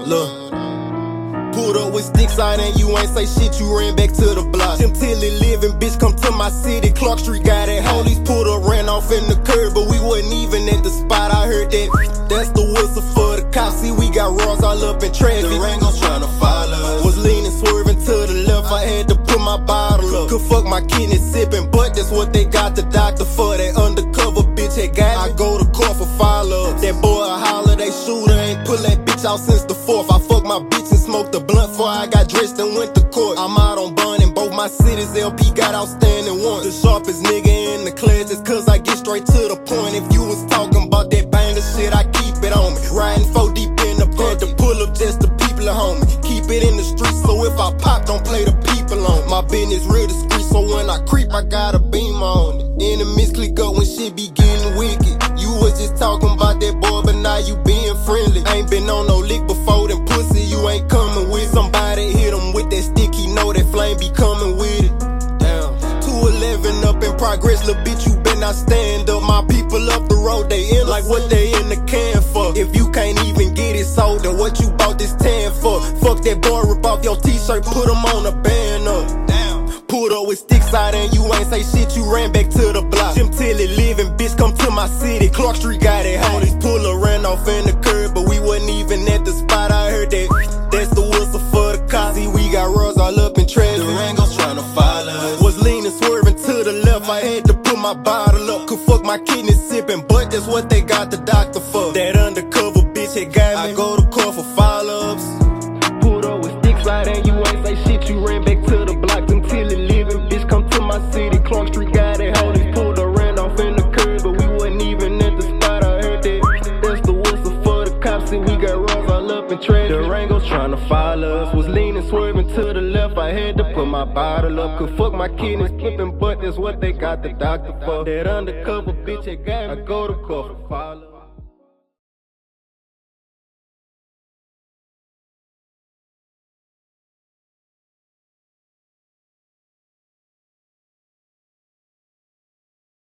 Look, pulled up with sticks out and you ain't say shit, you ran back to the block. Them Tilly living, bitch, come to my city. Clark Street got it. Police pulled up, ran off in the curb, but we wasn't even at the spot. I heard that. That's the whistle for the cops. See, we got Ross all up in traffic. The Rangos tryna follow us. Was leaning, swerving to the left. I had to put my bottle up. Could fuck my kidney sipping, but that's what they got the doctor for. That undercover bitch had got me. I go to court for follow-ups. That boy a holiday shooter, ain't pull that bitch out since the 4th. I fucked my bitch and smoked the blunt before I got dressed and went to court. I'm out on bond in both my cities. LP got outstanding warrants. The sharpest nigga in the class is cause I get straight to the point. If you was talking about that banger shit, I keep it on me. Riding 4 deep in the bed to pull up just the people at home. Keep it in the streets, so if I pop, don't play the people on me. My business real discreet, so when I creep, I got a beam on it. Enemies click up when shit be getting wicked. You was just talking about that boy, but now you being friendly. Ain't been on no lick before, them pussy you ain't coming with. Somebody hit him with that stick, he know that flame be coming with it. Damn, 211 up in progress, little bitch, you better not stand up. My people up the road, they in like what they in the can for. If you can't even get it sold, then what you bought this tan for? Fuck that boy, rip off your t-shirt, put him on a band up. Pulled up with sticks out and you ain't say shit, you ran back to the block. Jim Tilly living, bitch, come to my city. Clark Street got it hot. Police puller ran off in the curb, but we wasn't even at the spot. I heard that. That's the whistle for the cops. See, we got Ross all up in traffic. The Rangos tryna follow us. Was leaning, swerving to the left. I had to put my bottle up. Could fuck my kidney sipping, but that's what they got the doctor for. That undercover bitch had got me. I go to court for follow-ups. Pulled up with sticks out and you ain't say shit, you ran back to the block. Them Tilly living, bitch, come to my city. Clark Street got it. Police pulled her, ran off in the curb, but we wasn't even at the spot. I heard that. That's the whistle for the cops. See, we got Ross all up in traffic. The Rangos tryna follow us. Was leaning, swerving to the left. I had to put my bottle up. Could fuck my kidneys flipping, but that's what they got the doctor for. That undercover bitch had got me. I go to court for follow.